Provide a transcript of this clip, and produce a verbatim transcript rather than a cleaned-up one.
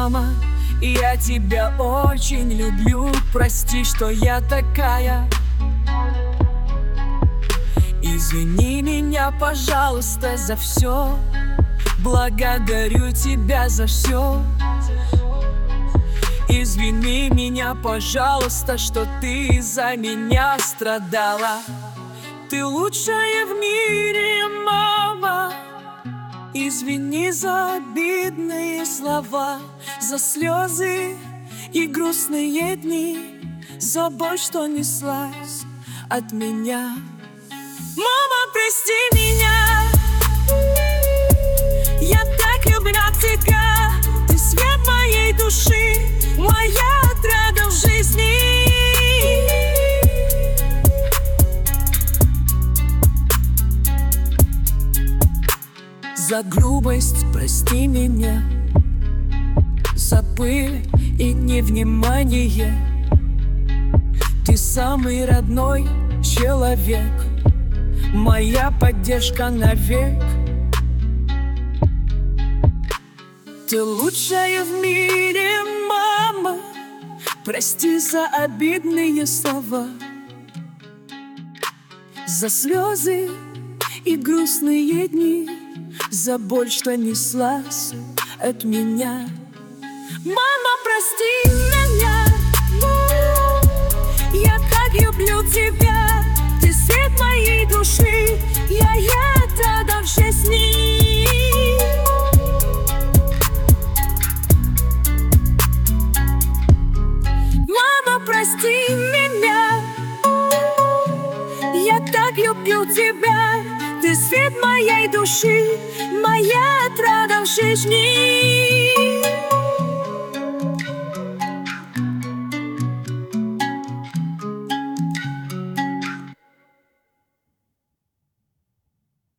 мама, я тебя очень люблю. Прости, что я такая. Извини меня, пожалуйста, за все. Благодарю тебя за все. Извини меня, пожалуйста, что ты из-за меня страдала. Ты лучшая в мире, мама. Извини за обидные слова, за слезы и грустные дни, за боль, что неслась от меня. Мама, прости меня, я так люблю тебя. Ты свет моей души, моя отрада в жизни. За грубость прости меня, за пыль и невнимание. Ты самый родной человек, моя поддержка навек. Ты лучшая в мире, мама. Прости за обидные слова, за слезы и грустные дни, за боль, что неслась от меня. Мама, прости меня, я так люблю тебя. Ты свет моей души, я я отдам в жизни. Мама, прости меня, я так люблю тебя. Ты свет моей души, моя отрада в жизни.